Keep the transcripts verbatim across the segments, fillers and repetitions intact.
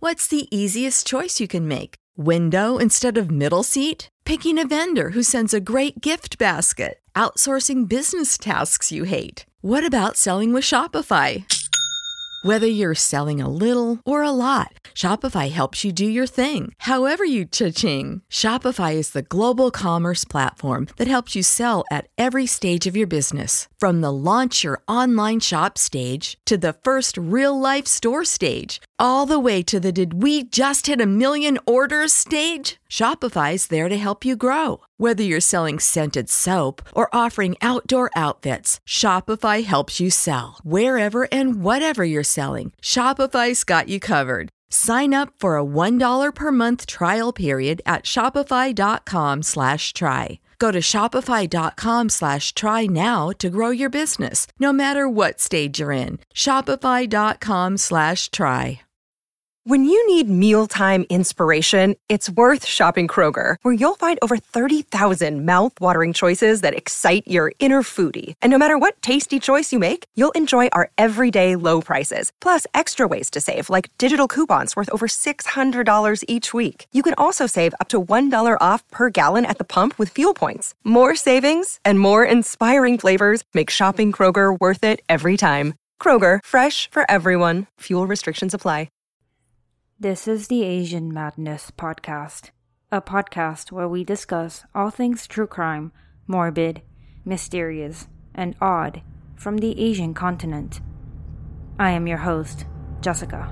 What's the easiest choice you can make? Window instead of middle seat? Picking a vendor who sends a great gift basket? Outsourcing business tasks you hate? What about selling with Shopify? Whether you're selling a little or a lot, Shopify helps you do your thing, however you cha-ching. Shopify is the global commerce platform that helps you sell at every stage of your business. From the launch your online shop stage to the first real-life store stage, all the way to the did we just hit a million orders stage. Shopify's there to help you grow. Whether you're selling scented soap or offering outdoor outfits, Shopify helps you sell. Wherever and whatever you're selling, Shopify's got you covered. Sign up for a one dollar per month trial period at shopify.com slash try. Go to shopify.com slash try now to grow your business, no matter what stage you're in. Shopify.com slash try. When you need mealtime inspiration, it's worth shopping Kroger, where you'll find over thirty thousand mouth-watering choices that excite your inner foodie. And no matter what tasty choice you make, you'll enjoy our everyday low prices, plus extra ways to save, like digital coupons worth over six hundred dollars each week. You can also save up to one dollar off per gallon at the pump with fuel points. More savings and more inspiring flavors make shopping Kroger worth it every time. Kroger, fresh for everyone. Fuel restrictions apply. This is the Asian Madness Podcast, a podcast where we discuss all things true crime, morbid, mysterious, and odd from the Asian continent. I am your host, Jessica.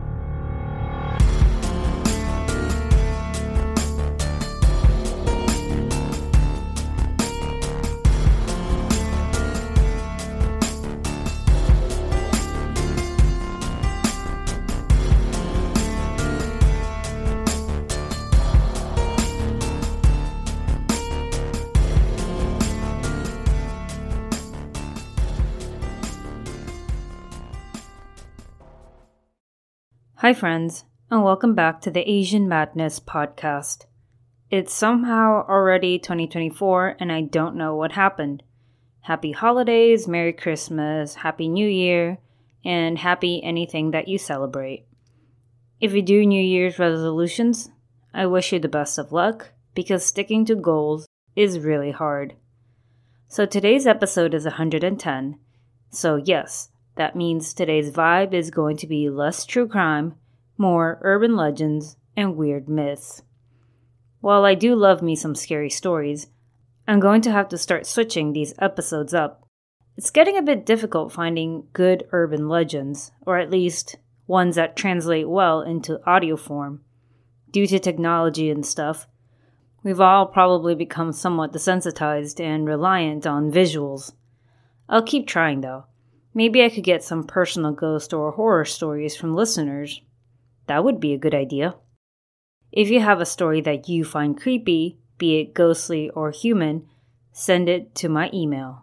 Hi friends, and welcome back to the Asian Madness Podcast. It's somehow already twenty twenty-four and I don't know what happened. Happy holidays, Merry Christmas, Happy New Year, and happy anything that you celebrate. If you do New Year's resolutions, I wish you the best of luck because sticking to goals is really hard. So today's episode is one hundred ten. So yes, that means today's vibe is going to be less true crime, more urban legends, and weird myths. While I do love me some scary stories, I'm going to have to start switching these episodes up. It's getting a bit difficult finding good urban legends, or at least ones that translate well into audio form. Due to technology and stuff, we've all probably become somewhat desensitized and reliant on visuals. I'll keep trying though. Maybe I could get some personal ghost or horror stories from listeners. That would be a good idea. If you have a story that you find creepy, be it ghostly or human, send it to my email.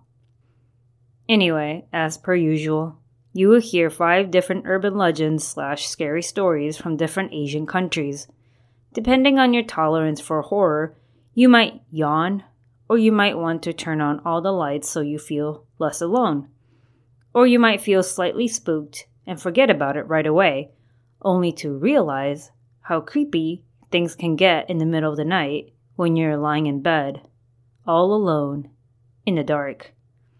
Anyway, as per usual, you will hear five different urban legends slash scary stories from different Asian countries. Depending on your tolerance for horror, you might yawn, or you might want to turn on all the lights so you feel less alone. Or you might feel slightly spooked and forget about it right away, only to realize how creepy things can get in the middle of the night when you're lying in bed, all alone, in the dark.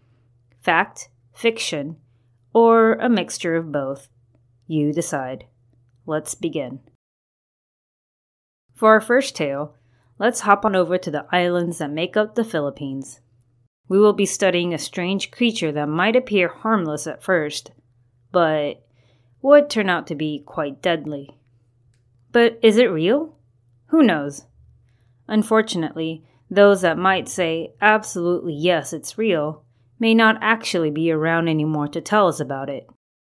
Fact, fiction, or a mixture of both. You decide. Let's begin. For our first tale, let's hop on over to the islands that make up the Philippines. We will be studying a strange creature that might appear harmless at first, but would turn out to be quite deadly. But is it real? Who knows? Unfortunately, those that might say absolutely yes, it's real, may not actually be around anymore to tell us about it.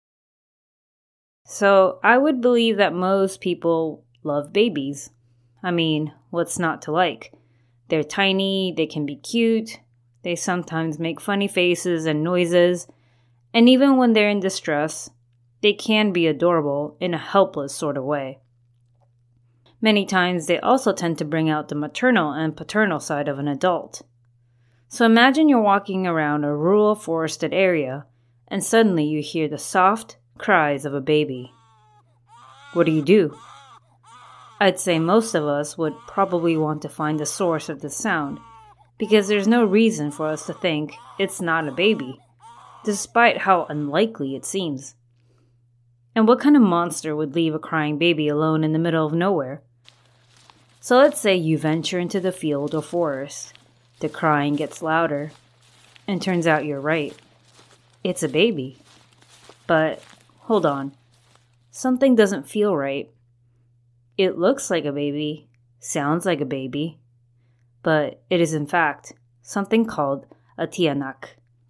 So I would believe that most people love babies. I mean, what's not to like? They're tiny, they can be cute, they sometimes make funny faces and noises, and even when they're in distress, they can be adorable in a helpless sort of way. Many times they also tend to bring out the maternal and paternal side of an adult. So imagine you're walking around a rural forested area, and suddenly you hear the soft cries of a baby. what do you do? I'd say most of us would probably want to find the source of the sound, because there's no reason for us to think it's not a baby, despite how unlikely it seems. And what kind of monster would leave a crying baby alone in the middle of nowhere? So let's say you venture into the field or forest. The crying gets louder, and turns out you're right. It's a baby. But, hold on. Something doesn't feel right. It looks like a baby, sounds like a baby, but it is in fact something called a tiyanak.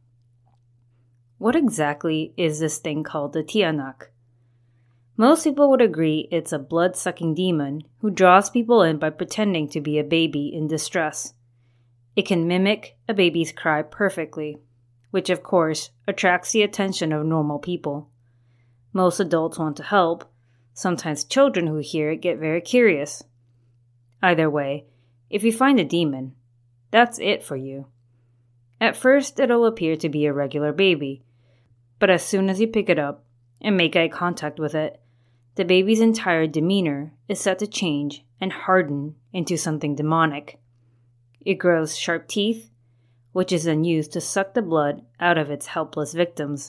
What exactly is this thing called a tiyanak? Most people would agree it's a blood-sucking demon who draws people in by pretending to be a baby in distress. It can mimic a baby's cry perfectly, which of course attracts the attention of normal people. Most adults want to help. Sometimes children who hear it get very curious. Either way, if you find a demon, that's it for you. At first, it'll appear to be a regular baby, but as soon as you pick it up and make eye contact with it, the baby's entire demeanor is set to change and harden into something demonic. It grows sharp teeth, which is then used to suck the blood out of its helpless victims.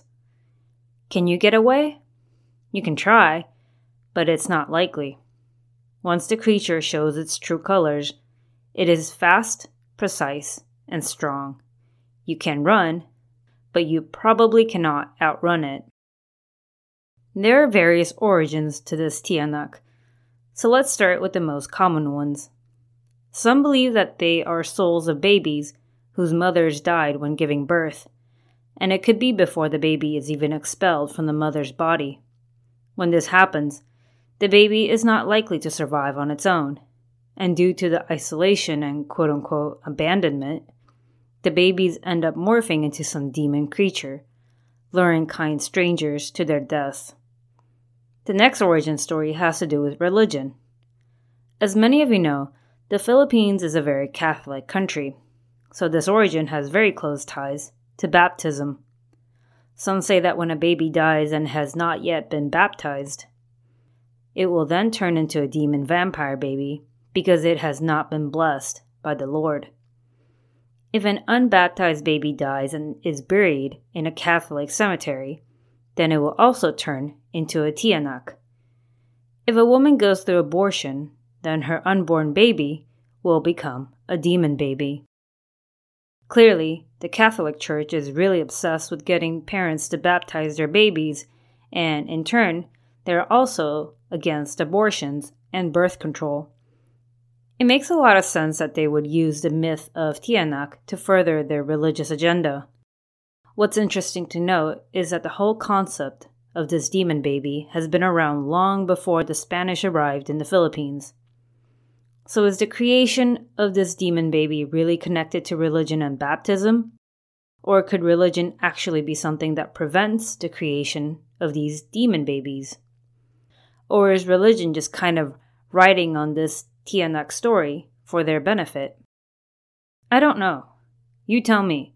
Can you get away? You can try, but it's not likely. Once the creature shows its true colors, it is fast, precise, and strong. You can run, but you probably cannot outrun it. There are various origins to this tiyanak, so let's start with the most common ones. Some believe that they are souls of babies whose mothers died when giving birth, and it could be before the baby is even expelled from the mother's body. When this happens, the baby is not likely to survive on its own, and due to the isolation and quote-unquote abandonment, the babies end up morphing into some demon creature, luring kind strangers to their death. The next origin story has to do with religion. As many of you know, the Philippines is a very Catholic country, so this origin has very close ties to baptism. Some say that when a baby dies and has not yet been baptized, it will then turn into a demon vampire baby because it has not been blessed by the Lord. If an unbaptized baby dies and is buried in a Catholic cemetery, then it will also turn into a tiyanak. If a woman goes through abortion, then her unborn baby will become a demon baby. Clearly, the Catholic Church is really obsessed with getting parents to baptize their babies, and in turn, they're also against abortions and birth control. It makes a lot of sense that they would use the myth of tiyanak to further their religious agenda. What's interesting to note is that the whole concept of this demon baby has been around long before the Spanish arrived in the Philippines. So is the creation of this demon baby really connected to religion and baptism? Or could religion actually be something that prevents the creation of these demon babies? Or is religion just kind of riding on this tiyanak story for their benefit? I don't know. You tell me.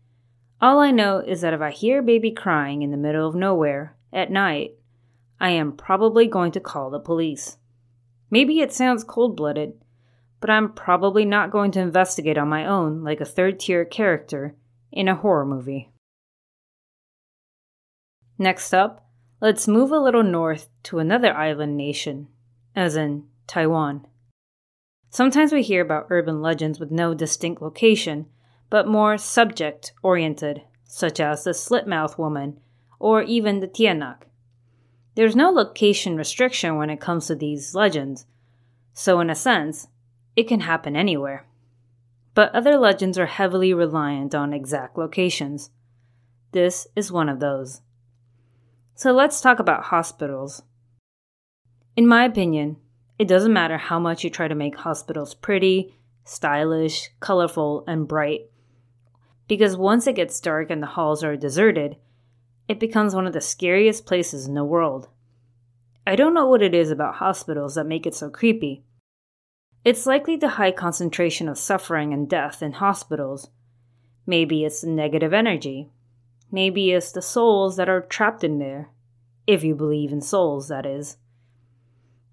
All I know is that if I hear a baby crying in the middle of nowhere at night, I am probably going to call the police. Maybe it sounds cold-blooded, but I'm probably not going to investigate on my own like a third-tier character in a horror movie. Next up, let's move a little north to another island nation, as in Taiwan. Sometimes we hear about urban legends with no distinct location, but more subject-oriented, such as the Slit-Mouth Woman or even the tiyanak. There's no location restriction when it comes to these legends, so in a sense, it can happen anywhere. But other legends are heavily reliant on exact locations. This is one of those. So let's talk about hospitals. In my opinion, it doesn't matter how much you try to make hospitals pretty, stylish, colorful, and bright, because once it gets dark and the halls are deserted, it becomes one of the scariest places in the world. I don't know what it is about hospitals that make it so creepy. It's likely the high concentration of suffering and death in hospitals. Maybe it's the negative energy. Maybe it's the souls that are trapped in there. If you believe in souls, that is.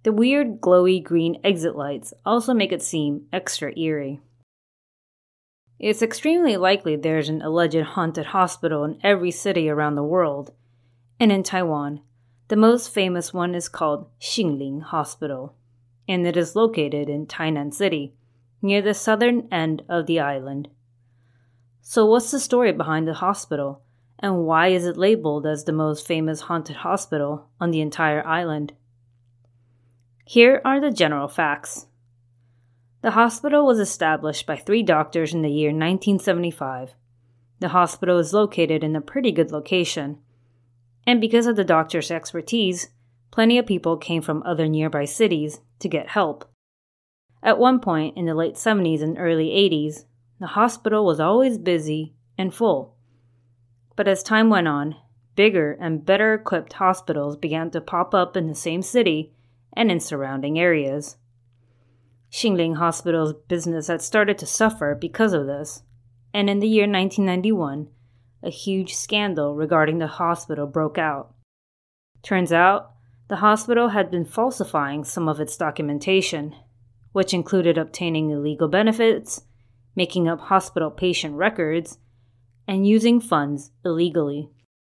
The weird glowy green exit lights also make it seem extra eerie. It's extremely likely there's an alleged haunted hospital in every city around the world, and in Taiwan, the most famous one is called Xingling Hospital, and it is located in Tainan City, near the southern end of the island. So what's the story behind the hospital, and why is it labeled as the most famous haunted hospital on the entire island? Here are the general facts. The hospital was established by three doctors in the year nineteen seventy-five. The hospital is located in a pretty good location, and because of the doctors' expertise, plenty of people came from other nearby cities to get help. At one point in the late seventies and early eighties, the hospital was always busy and full. But as time went on, bigger and better equipped hospitals began to pop up in the same city and in surrounding areas. Xingling Hospital's business had started to suffer because of this, and in the year nineteen ninety-one, a huge scandal regarding the hospital broke out. Turns out, the hospital had been falsifying some of its documentation, which included obtaining illegal benefits, making up hospital patient records, and using funds illegally.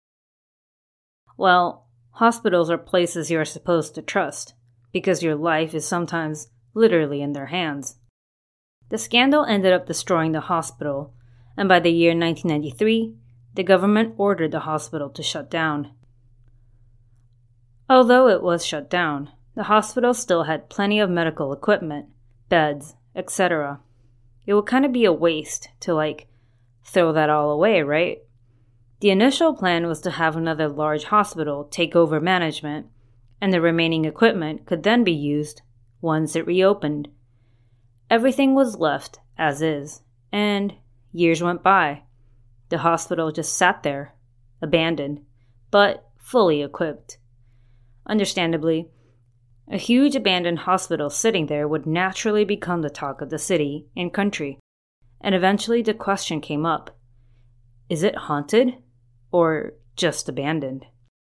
Well, hospitals are places you are supposed to trust, because your life is sometimes literally in their hands. The scandal ended up destroying the hospital, and by the year nineteen ninety-three, the government ordered the hospital to shut down. Although it was shut down, the hospital still had plenty of medical equipment, beds, et cetera. It would kind of be a waste to, like, throw that all away, right? The initial plan was to have another large hospital take over management, and the remaining equipment could then be used once it reopened. Everything was left as is, and years went by. The hospital just sat there, abandoned, but fully equipped. Understandably, a huge abandoned hospital sitting there would naturally become the talk of the city and country, and eventually the question came up, is it haunted or just abandoned?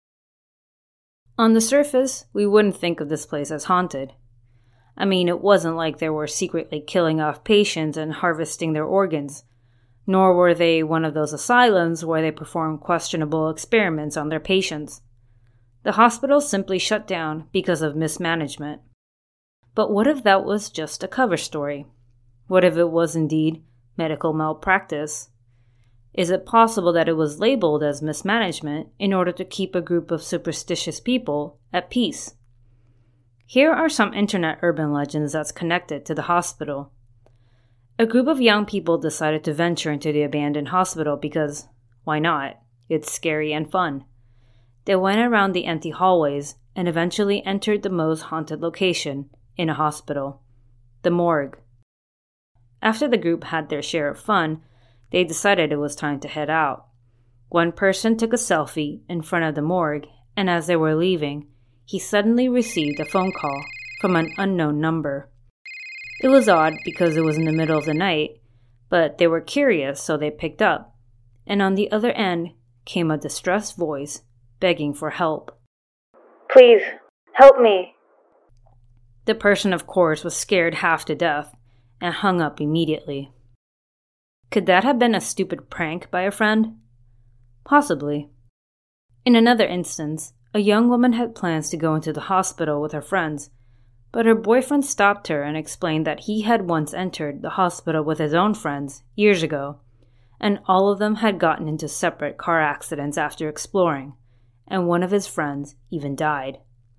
On the surface, we wouldn't think of this place as haunted. I mean, it wasn't like they were secretly killing off patients and harvesting their organs, nor were they one of those asylums where they perform questionable experiments on their patients. The hospital simply shut down because of mismanagement. But what if that was just a cover story? What if it was indeed medical malpractice? Is it possible that it was labeled as mismanagement in order to keep a group of superstitious people at peace? Here are some internet urban legends that's connected to the hospital. A group of young people decided to venture into the abandoned hospital because, why not? It's scary and fun. They went around the empty hallways and eventually entered the most haunted location in a hospital, the morgue. After the group had their share of fun, they decided it was time to head out. One person took a selfie in front of the morgue, and as they were leaving, he suddenly received a phone call from an unknown number. It was odd because it was in the middle of the night, but they were curious, so they picked up, and on the other end came a distressed voice begging for help. Please, help me. The person, of course, was scared half to death and hung up immediately. Could that have been a stupid prank by a friend? Possibly. In another instance, a young woman had plans to go into the hospital with her friends, but her boyfriend stopped her and explained that he had once entered the hospital with his own friends years ago, and all of them had gotten into separate car accidents after exploring, and one of his friends even died.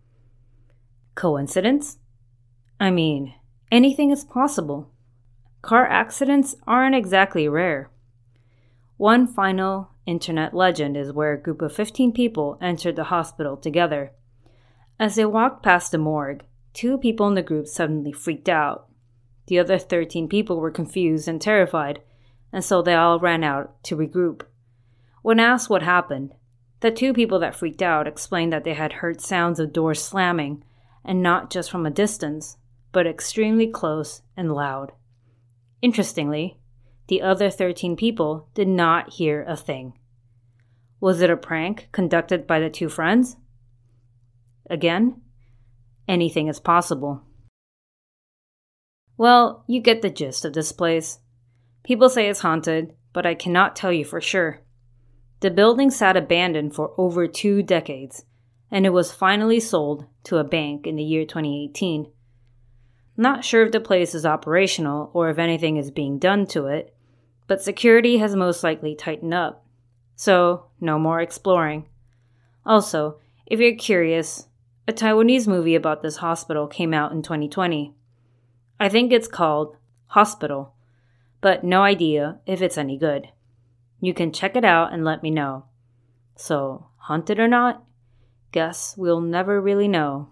Coincidence? I mean, anything is possible. Car accidents aren't exactly rare. One final internet legend is where a group of fifteen people entered the hospital together. As they walked past the morgue, two people in the group suddenly freaked out. The other thirteen people were confused and terrified, and so they all ran out to regroup. When asked what happened, the two people that freaked out explained that they had heard sounds of doors slamming, and not just from a distance, but extremely close and loud. Interestingly, the other thirteen people did not hear a thing. Was it a prank conducted by the two friends? Again, anything is possible. Well, you get the gist of this place. People say it's haunted, but I cannot tell you for sure. The building sat abandoned for over two decades, and it was finally sold to a bank in the year twenty eighteen. Not sure if the place is operational or if anything is being done to it, but security has most likely tightened up. So, no more exploring. Also, if you're curious, a Taiwanese movie about this hospital came out in twenty twenty. I think it's called Hospital, but no idea if it's any good. You can check it out and let me know. So, haunted or not? Guess we'll never really know.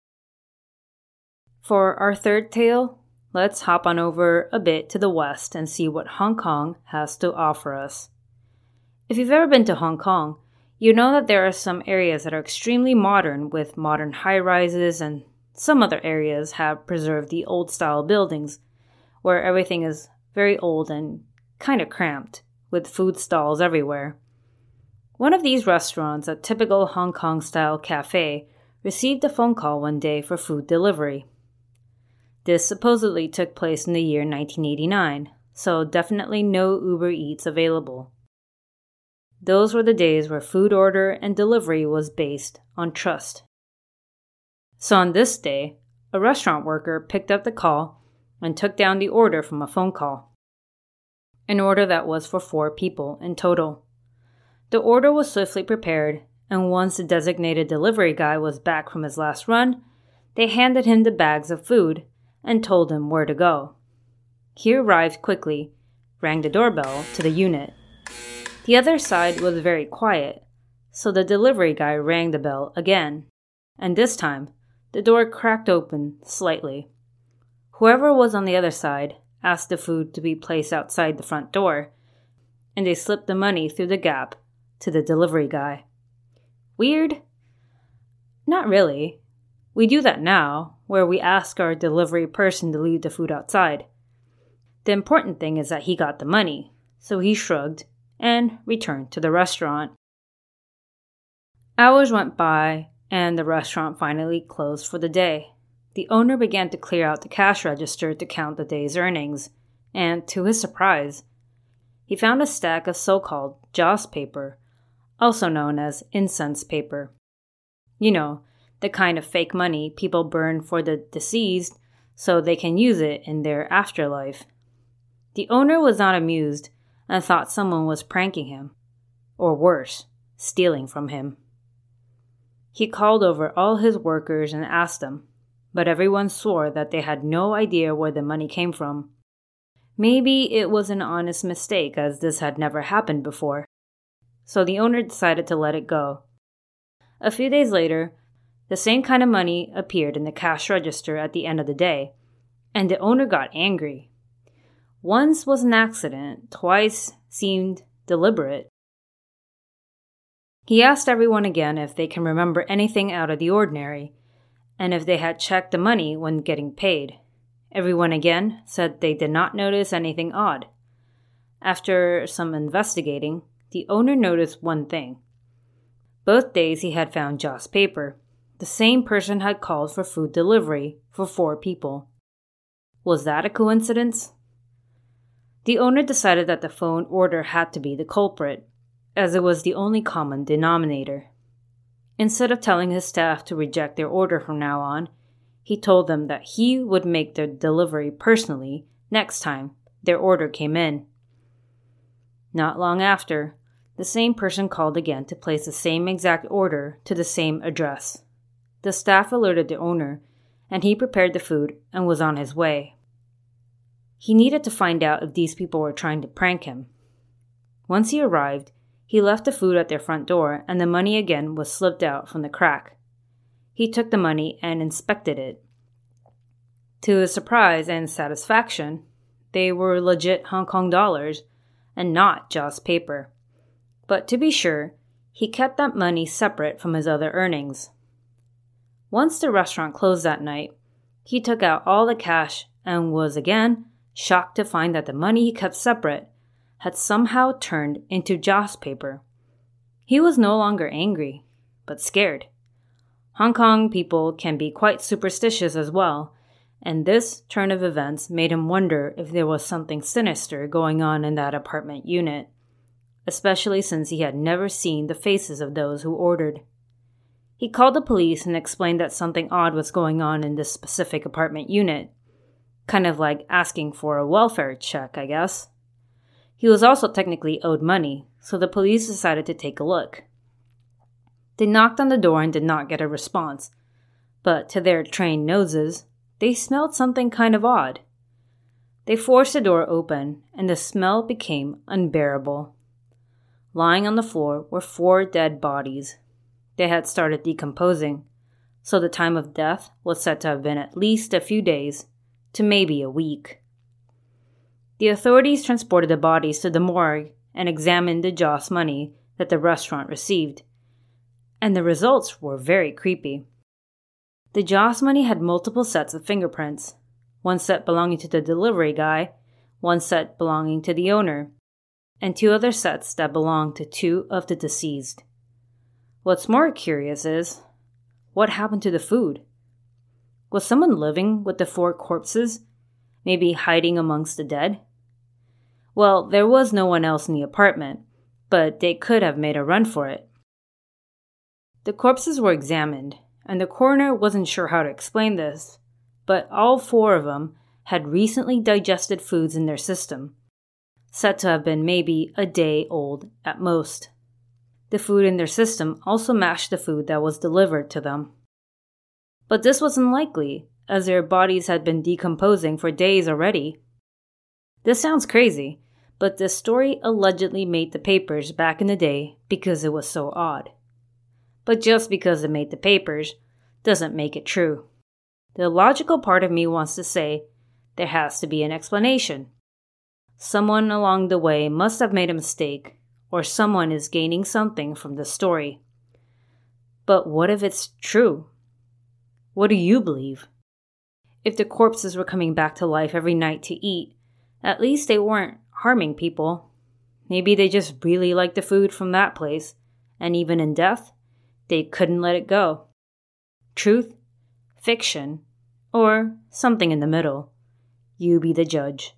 For our third tale, let's hop on over a bit to the west and see what Hong Kong has to offer us. If you've ever been to Hong Kong, you know that there are some areas that are extremely modern with modern high-rises, and some other areas have preserved the old-style buildings where everything is very old and kind of cramped, with food stalls everywhere. One of these restaurants, a typical Hong Kong-style cafe, received a phone call one day for food delivery. This supposedly took place in the year nineteen eighty-nine, so definitely no Uber Eats available. Those were the days where food order and delivery was based on trust. So on this day, a restaurant worker picked up the call and took down the order from a phone call. An order that was for four people in total. The order was swiftly prepared, and once the designated delivery guy was back from his last run, they handed him the bags of food and told him where to go. He arrived quickly, rang the doorbell to the unit. The other side was very quiet, so the delivery guy rang the bell again, and this time, the door cracked open slightly. Whoever was on the other side asked the food to be placed outside the front door, and they slipped the money through the gap to the delivery guy. Weird? Not really. We do that now, where we ask our delivery person to leave the food outside. The important thing is that he got the money, so he shrugged and returned to the restaurant. Hours went by, and the restaurant finally closed for the day. The owner began to clear out the cash register to count the day's earnings, and to his surprise, he found a stack of so-called joss paper, also known as incense paper. You know, the kind of fake money people burn for the deceased so they can use it in their afterlife. The owner was not amused and thought someone was pranking him, or worse, stealing from him. He called over all his workers and asked them, but everyone swore that they had no idea where the money came from. Maybe it was an honest mistake, as this had never happened before. So the owner decided to let it go. A few days later, the same kind of money appeared in the cash register at the end of the day, and the owner got angry. Once was an accident, twice seemed deliberate. He asked everyone again if they can remember anything out of the ordinary, and if they had checked the money when getting paid. Everyone again said they did not notice anything odd. After some investigating, the owner noticed one thing. Both days he had found joss paper. The same person had called for food delivery for four people. Was that a coincidence? The owner decided that the phone order had to be the culprit, as it was the only common denominator. Instead of telling his staff to reject their order from now on, he told them that he would make their delivery personally next time their order came in. Not long after, the same person called again to place the same exact order to the same address. The staff alerted the owner, and he prepared the food and was on his way. He needed to find out if these people were trying to prank him. Once he arrived, he left the food at their front door, and the money again was slipped out from the crack. He took the money and inspected it. To his surprise and satisfaction, they were legit Hong Kong dollars and not joss paper. But to be sure, he kept that money separate from his other earnings. Once the restaurant closed that night, he took out all the cash and was again shocked to find that the money he kept separate had somehow turned into joss paper. He was no longer angry, but scared. Hong Kong people can be quite superstitious as well, and this turn of events made him wonder if there was something sinister going on in that apartment unit, especially since he had never seen the faces of those who ordered. He called the police and explained that something odd was going on in this specific apartment unit, kind of like asking for a welfare check, I guess. He was also technically owed money, so the police decided to take a look. They knocked on the door and did not get a response, but to their trained noses, they smelled something kind of odd. They forced the door open, and the smell became unbearable. Lying on the floor were four dead bodies. They had started decomposing, so the time of death was said to have been at least a few days to maybe a week. The authorities transported the bodies to the morgue and examined the Joss money that the restaurant received, and the results were very creepy. The Joss money had multiple sets of fingerprints, one set belonging to the delivery guy, one set belonging to the owner, and two other sets that belonged to two of the deceased. What's more curious is, what happened to the food? Was someone living with the four corpses, maybe hiding amongst the dead? Well, there was no one else in the apartment, but they could have made a run for it. The corpses were examined, and the coroner wasn't sure how to explain this, but all four of them had recently digested foods in their system, said to have been maybe a day old at most. The food in their system also matched the food that was delivered to them. But this was unlikely, as their bodies had been decomposing for days already. This sounds crazy, but this story allegedly made the papers back in the day because it was so odd. But just because it made the papers doesn't make it true. The logical part of me wants to say there has to be an explanation. Someone along the way must have made a mistake, or someone is gaining something from the story. But what if it's true? What do you believe? If the corpses were coming back to life every night to eat, at least they weren't harming people. Maybe they just really liked the food from that place, and even in death, they couldn't let it go. Truth, fiction, or something in the middle. You be the judge.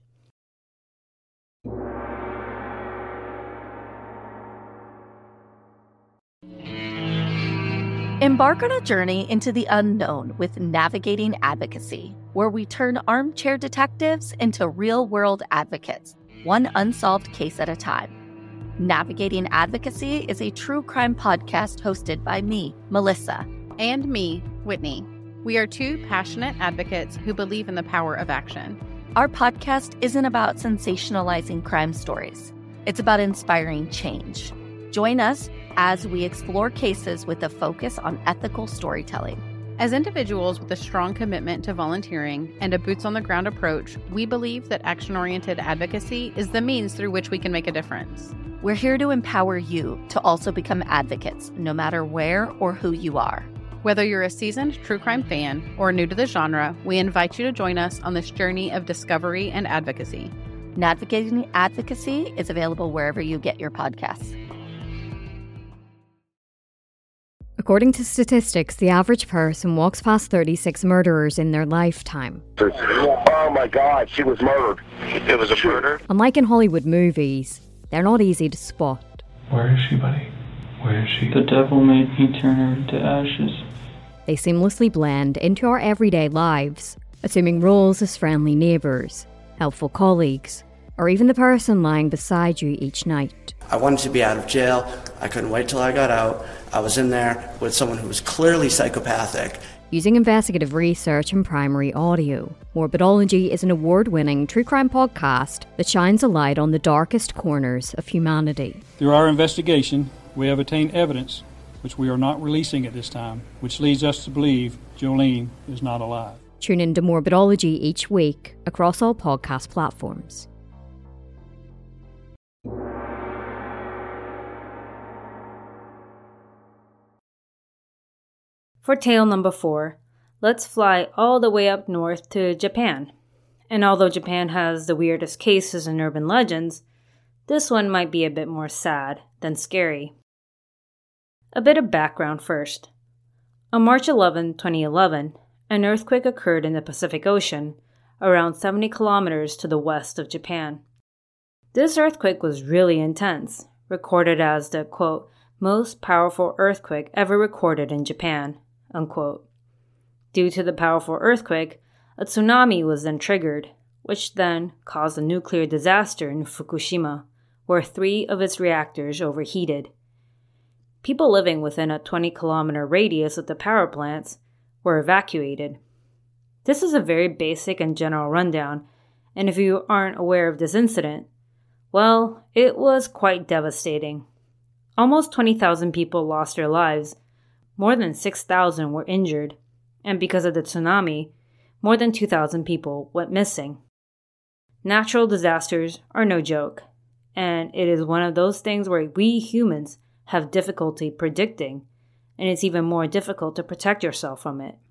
Embark on a journey into the unknown with Navigating Advocacy, where we turn armchair detectives into real-world advocates, one unsolved case at a time. Navigating Advocacy is a true crime podcast hosted by me, Melissa. And me, Whitney. We are two passionate advocates who believe in the power of action. Our podcast isn't about sensationalizing crime stories. It's about inspiring change. Join us as we explore cases with a focus on ethical storytelling. As individuals with a strong commitment to volunteering and a boots-on-the-ground approach, we believe that action-oriented advocacy is the means through which we can make a difference. We're here to empower you to also become advocates, no matter where or who you are. Whether you're a seasoned true crime fan or new to the genre, we invite you to join us on this journey of discovery and advocacy. Navigating Advocacy is available wherever you get your podcasts. According to statistics, the average person walks past thirty-six murderers in their lifetime. Oh my God, she was murdered. It was a murder? Unlike in Hollywood movies, they're not easy to spot. Where is she, buddy? Where is she? The devil made me turn her to ashes. They seamlessly blend into our everyday lives, assuming roles as friendly neighbours, helpful colleagues, or even the person lying beside you each night. I wanted to be out of jail. I couldn't wait till I got out. I was in there with someone who was clearly psychopathic. Using investigative research and primary audio, Morbidology is an award-winning true crime podcast that shines a light on the darkest corners of humanity. Through our investigation, we have attained evidence which we are not releasing at this time, which leads us to believe Jolene is not alive. Tune into Morbidology each week across all podcast platforms. For tale number four, let's fly all the way up north to Japan. And although Japan has the weirdest cases and urban legends, this one might be a bit more sad than scary. A bit of background first. On March eleventh, twenty eleven, an earthquake occurred in the Pacific Ocean, around seventy kilometers to the west of Japan. This earthquake was really intense, recorded as the, quote, most powerful earthquake ever recorded in Japan, unquote. Due to the powerful earthquake, a tsunami was then triggered, which then caused a nuclear disaster in Fukushima, where three of its reactors overheated. People living within a twenty kilometer radius of the power plants were evacuated. This is a very basic and general rundown, and if you aren't aware of this incident, well, it was quite devastating. Almost twenty thousand people lost their lives, more than six thousand were injured, and because of the tsunami, more than two thousand people went missing. Natural disasters are no joke, and it is one of those things where we humans have difficulty predicting, and it's even more difficult to protect yourself from it.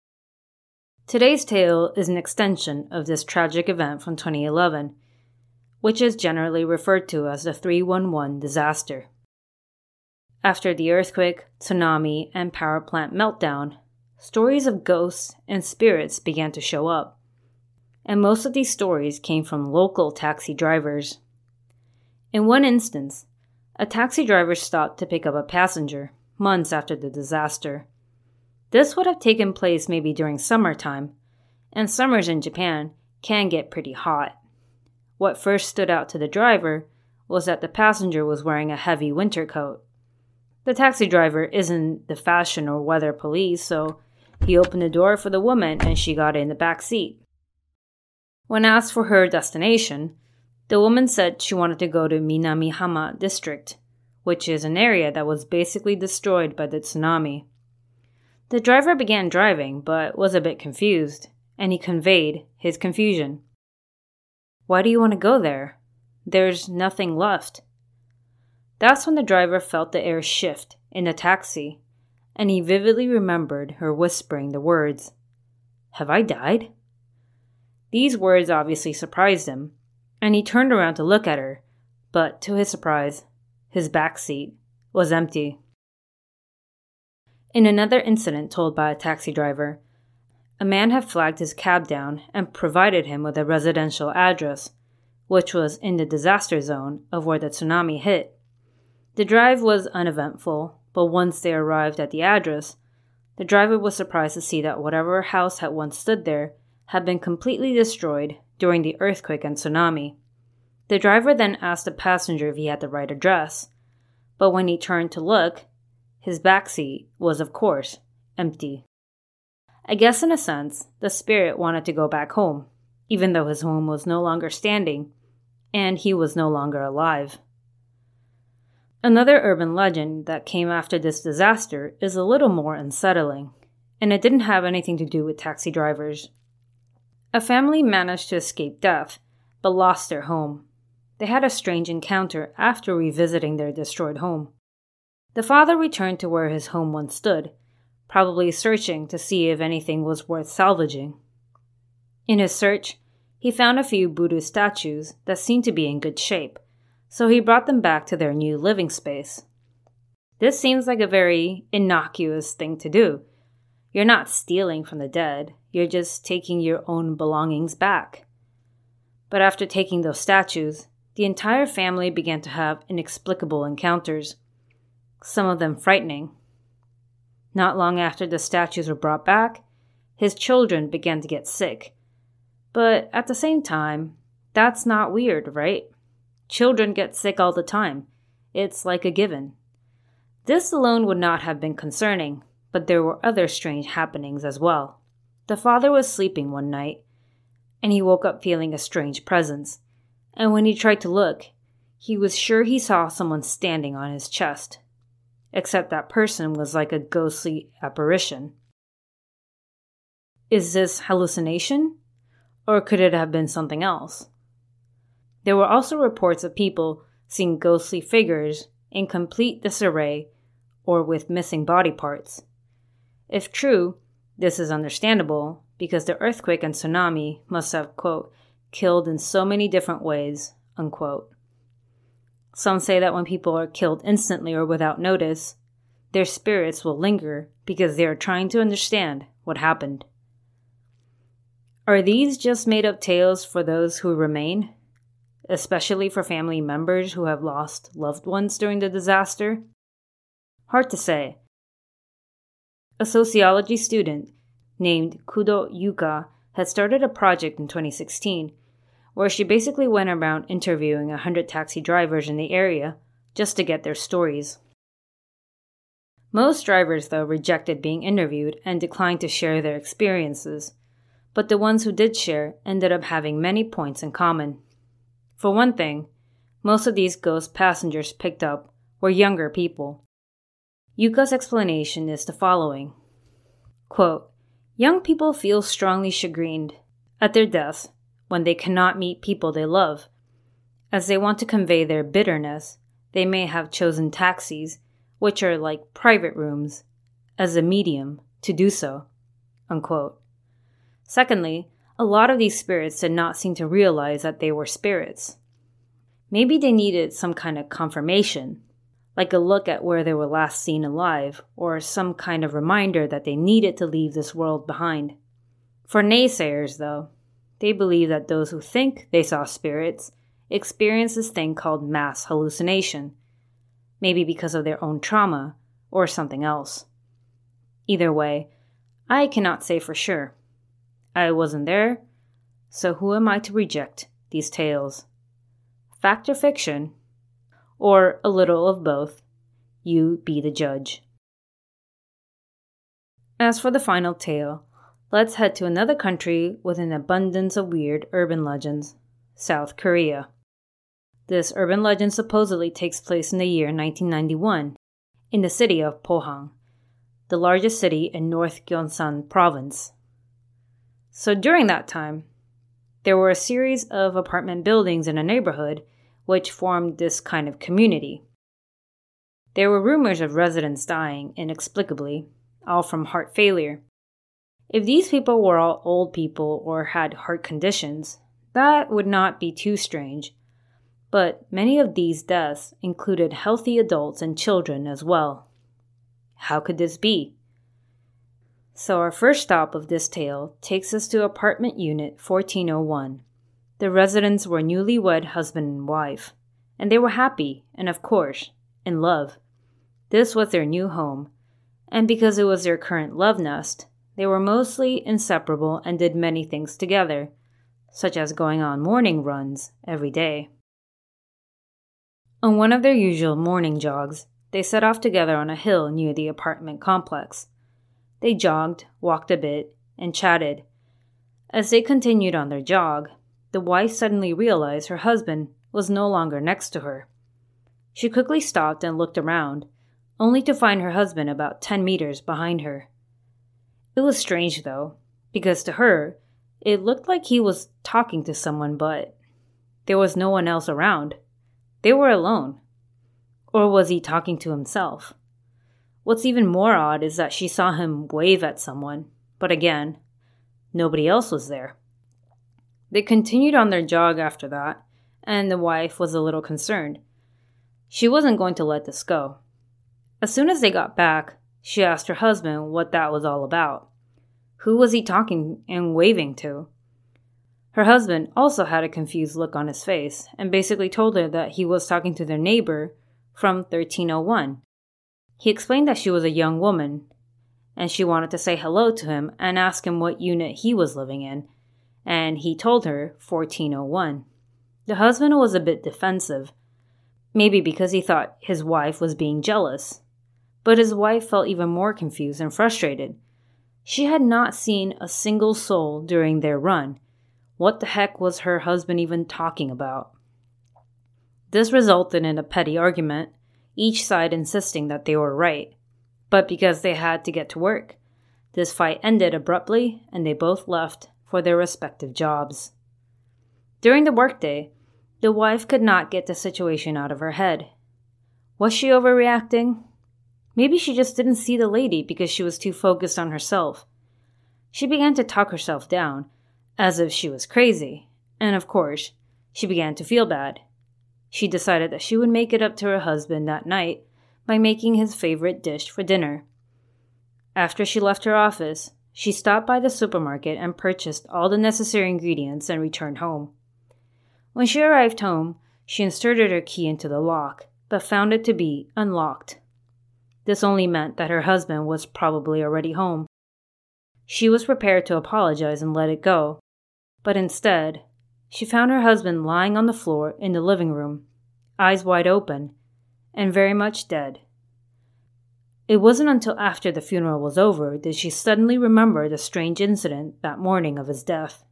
Today's tale is an extension of this tragic event from twenty eleven, which is generally referred to as the three one one disaster. After the earthquake, tsunami, and power plant meltdown, stories of ghosts and spirits began to show up, and most of these stories came from local taxi drivers. In one instance, a taxi driver stopped to pick up a passenger months after the disaster. This would have taken place maybe during summertime, and summers in Japan can get pretty hot. What first stood out to the driver was that the passenger was wearing a heavy winter coat. The taxi driver isn't the fashion or weather police, so he opened the door for the woman and she got in the back seat. When asked for her destination, the woman said she wanted to go to Minamihama District, which is an area that was basically destroyed by the tsunami. The driver began driving, but was a bit confused, and he conveyed his confusion. Why do you want to go there? There's nothing left. That's when the driver felt the air shift in the taxi, and he vividly remembered her whispering the words, "Have I died?" These words obviously surprised him, and he turned around to look at her, but to his surprise, his back seat was empty. In another incident told by a taxi driver, a man had flagged his cab down and provided him with a residential address, which was in the disaster zone of where the tsunami hit. The drive was uneventful, but once they arrived at the address, the driver was surprised to see that whatever house had once stood there had been completely destroyed during the earthquake and tsunami. The driver then asked the passenger if he had the right address, but when he turned to look, his backseat was, of course, empty. I guess in a sense, the spirit wanted to go back home, even though his home was no longer standing, and he was no longer alive. Another urban legend that came after this disaster is a little more unsettling, and it didn't have anything to do with taxi drivers. A family managed to escape death, but lost their home. They had a strange encounter after revisiting their destroyed home. The father returned to where his home once stood, probably searching to see if anything was worth salvaging. In his search, he found a few Buddhist statues that seemed to be in good shape, so he brought them back to their new living space. This seems like a very innocuous thing to do. You're not stealing from the dead, you're just taking your own belongings back. But after taking those statues, the entire family began to have inexplicable encounters, some of them frightening. Not long after the statues were brought back, his children began to get sick. But at the same time, that's not weird, right? Children get sick all the time. It's like a given. This alone would not have been concerning, but there were other strange happenings as well. The father was sleeping one night, and he woke up feeling a strange presence. And when he tried to look, he was sure he saw someone standing on his chest. Except that person was like a ghostly apparition. Is this hallucination? Or could it have been something else? There were also reports of people seeing ghostly figures in complete disarray or with missing body parts. If true, this is understandable because the earthquake and tsunami must have, quote, killed in so many different ways, unquote. Some say that when people are killed instantly or without notice, their spirits will linger because they are trying to understand what happened. Are these just made-up tales for those who remain, especially for family members who have lost loved ones during the disaster? Hard to say. A sociology student named Kudo Yuka had started a project in twenty sixteen where she basically went around interviewing one hundred taxi drivers in the area just to get their stories. Most drivers, though, rejected being interviewed and declined to share their experiences, but the ones who did share ended up having many points in common. For one thing, most of these ghost passengers picked up were younger people. Yuka's explanation is the following. Quote, young people feel strongly chagrined at their deaths when they cannot meet people they love. As they want to convey their bitterness, they may have chosen taxis, which are like private rooms, as a medium to do so. Unquote. Secondly, a lot of these spirits did not seem to realize that they were spirits. Maybe they needed some kind of confirmation, like a look at where they were last seen alive, or some kind of reminder that they needed to leave this world behind. For naysayers, though, they believe that those who think they saw spirits experience this thing called mass hallucination, maybe because of their own trauma or something else. Either way, I cannot say for sure. I wasn't there, so who am I to reject these tales? Fact or fiction? Or a little of both? You be the judge. As for the final tale, let's head to another country with an abundance of weird urban legends, South Korea. This urban legend supposedly takes place in the year nineteen ninety-one, in the city of Pohang, the largest city in North Gyeongsang Province. So during that time, there were a series of apartment buildings in a neighborhood which formed this kind of community. There were rumors of residents dying inexplicably, all from heart failure. If these people were all old people or had heart conditions, that would not be too strange. But many of these deaths included healthy adults and children as well. How could this be? So our first stop of this tale takes us to apartment unit fourteen oh one. The residents were newlywed husband and wife, and they were happy and, of course, in love. This was their new home, and because it was their current love nest, they were mostly inseparable and did many things together, such as going on morning runs every day. On one of their usual morning jogs, they set off together on a hill near the apartment complex. They jogged, walked a bit, and chatted. As they continued on their jog, the wife suddenly realized her husband was no longer next to her. She quickly stopped and looked around, only to find her husband about ten meters behind her. It was strange, though, because to her, it looked like he was talking to someone, but there was no one else around. They were alone. Or was he talking to himself? What's even more odd is that she saw him wave at someone, but again, nobody else was there. They continued on their jog after that, and the wife was a little concerned. She wasn't going to let this go. As soon as they got back, she asked her husband what that was all about. Who was he talking and waving to? Her husband also had a confused look on his face and basically told her that he was talking to their neighbor from thirteen oh one. He explained that she was a young woman, and she wanted to say hello to him and ask him what unit he was living in, and he told her fourteen oh one. The husband was a bit defensive, maybe because he thought his wife was being jealous. But his wife felt even more confused and frustrated. She had not seen a single soul during their run. What the heck was her husband even talking about? This resulted in a petty argument, each side insisting that they were right. But because they had to get to work, this fight ended abruptly and they both left for their respective jobs. During the workday, the wife could not get the situation out of her head. Was she overreacting? Maybe she just didn't see the lady because she was too focused on herself. She began to talk herself down, as if she was crazy, and of course, she began to feel bad. She decided that she would make it up to her husband that night by making his favorite dish for dinner. After she left her office, she stopped by the supermarket and purchased all the necessary ingredients and returned home. When she arrived home, she inserted her key into the lock, but found it to be unlocked. This only meant that her husband was probably already home. She was prepared to apologize and let it go, but instead, she found her husband lying on the floor in the living room, eyes wide open, and very much dead. It wasn't until after the funeral was over that she suddenly remembered the strange incident that morning of his death.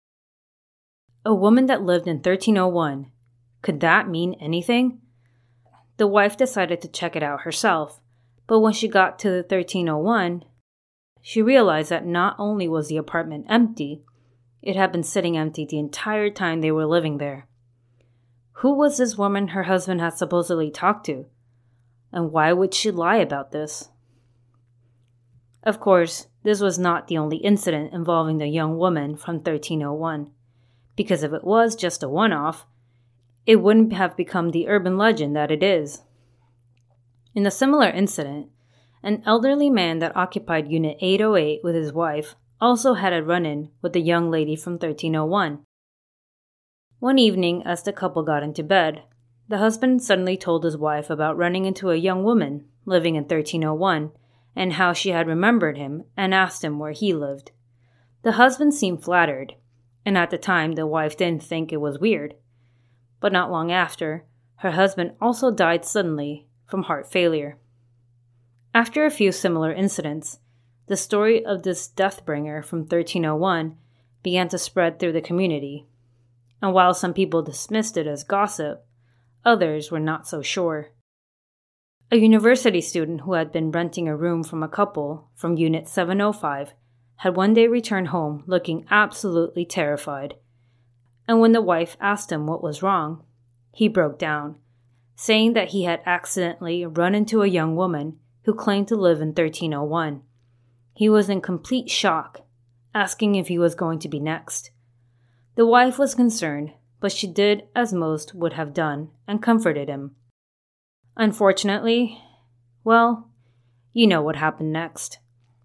A woman that lived in thirteen oh one. Could that mean anything? The wife decided to check it out herself, but when she got to the thirteen oh one, she realized that not only was the apartment empty, it had been sitting empty the entire time they were living there. Who was this woman her husband had supposedly talked to? And why would she lie about this? Of course, this was not the only incident involving the young woman from thirteen oh one, because if it was just a one-off, it wouldn't have become the urban legend that it is. In a similar incident, an elderly man that occupied Unit eight oh eight with his wife also had a run-in with the young lady from thirteen oh one. One evening, as the couple got into bed, the husband suddenly told his wife about running into a young woman living in thirteen oh one and how she had remembered him and asked him where he lived. The husband seemed flattered, and at the time the wife didn't think it was weird. But not long after, her husband also died suddenly from heart failure. After a few similar incidents, the story of this deathbringer from thirteen oh one began to spread through the community, and while some people dismissed it as gossip, others were not so sure. A university student who had been renting a room from a couple from Unit seven oh five had one day returned home looking absolutely terrified, and when the wife asked him what was wrong, he broke down, saying that he had accidentally run into a young woman who claimed to live in thirteen oh one. He was in complete shock, asking if he was going to be next. The wife was concerned, but she did as most would have done and comforted him. Unfortunately, well, you know what happened next.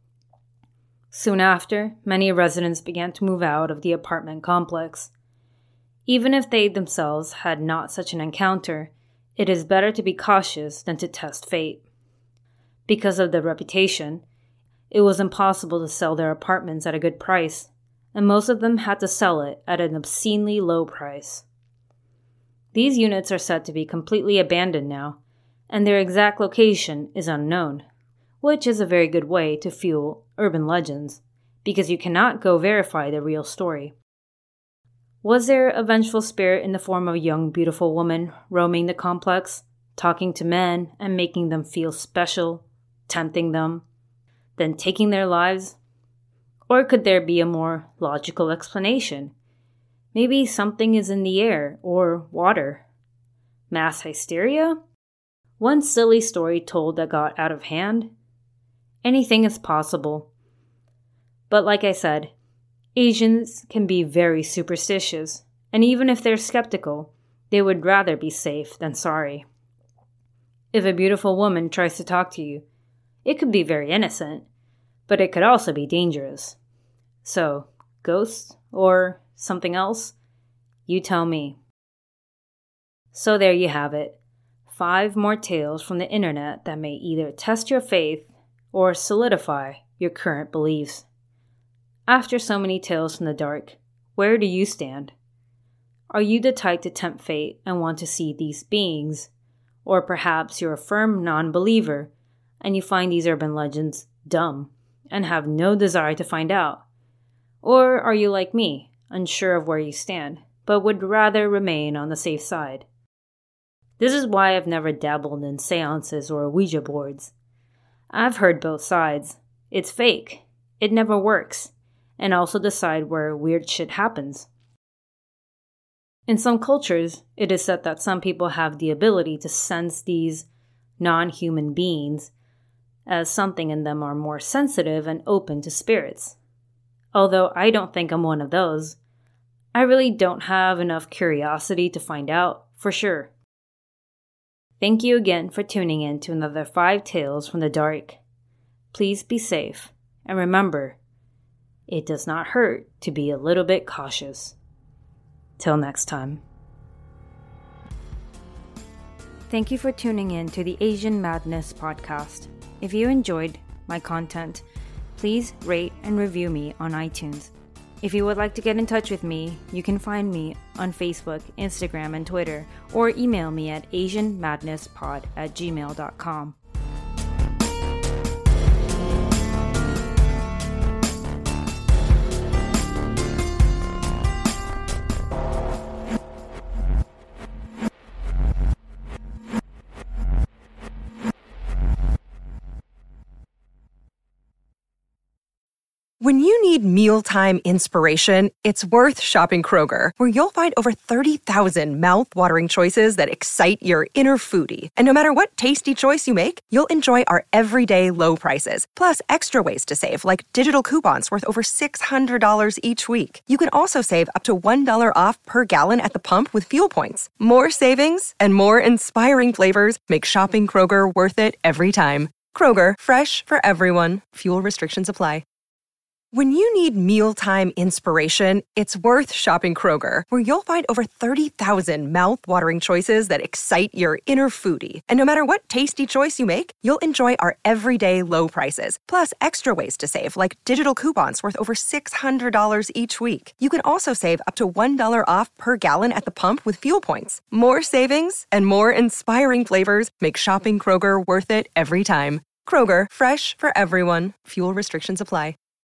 Soon after, many residents began to move out of the apartment complex. Even if they themselves had not such an encounter, it is better to be cautious than to test fate. Because of the reputation, it was impossible to sell their apartments at a good price, and most of them had to sell it at an obscenely low price. These units are said to be completely abandoned now, and their exact location is unknown, which is a very good way to fuel urban legends, because you cannot go verify the real story. Was there a vengeful spirit in the form of a young, beautiful woman roaming the complex, talking to men and making them feel special, tempting them, then taking their lives? Or could there be a more logical explanation? Maybe something is in the air or water. Mass hysteria? One silly story told that got out of hand? Anything is possible. But like I said, Asians can be very superstitious, and even if they're skeptical, they would rather be safe than sorry. If a beautiful woman tries to talk to you, it could be very innocent, but it could also be dangerous. So, ghosts or something else? You tell me. So there you have it. Five more tales from the internet that may either test your faith or solidify your current beliefs. After so many tales from the dark, where do you stand? Are you the type to tempt fate and want to see these beings? Or perhaps you're a firm non-believer and you find these urban legends dumb and have no desire to find out? Or are you like me, unsure of where you stand, but would rather remain on the safe side? This is why I've never dabbled in seances or Ouija boards. I've heard both sides. It's fake. It never works. And also decide where weird shit happens. In some cultures, it is said that some people have the ability to sense these non-human beings, as something in them are more sensitive and open to spirits. Although I don't think I'm one of those, I really don't have enough curiosity to find out for sure. Thank you again for tuning in to another Five Tales from the Dark. Please be safe, and remember, it does not hurt to be a little bit cautious. Till next time. Thank you for tuning in to the Asian Madness podcast. If you enjoyed my content, please rate and review me on iTunes. If you would like to get in touch with me, you can find me on Facebook, Instagram, and Twitter, or email me at asian madness pod at gmail dot com. When you need mealtime inspiration, it's worth shopping Kroger, where you'll find over thirty thousand mouth-watering choices that excite your inner foodie. And no matter what tasty choice you make, you'll enjoy our everyday low prices, plus extra ways to save, like digital coupons worth over six hundred dollars each week. You can also save up to one dollar off per gallon at the pump with fuel points. More savings and more inspiring flavors make shopping Kroger worth it every time. Kroger, fresh for everyone. Fuel restrictions apply. When you need mealtime inspiration, it's worth shopping Kroger, where you'll find over thirty thousand mouth-watering choices that excite your inner foodie. And no matter what tasty choice you make, you'll enjoy our everyday low prices, plus extra ways to save, like digital coupons worth over six hundred dollars each week. You can also save up to one dollar off per gallon at the pump with fuel points. More savings and more inspiring flavors make shopping Kroger worth it every time. Kroger, fresh for everyone. Fuel restrictions apply.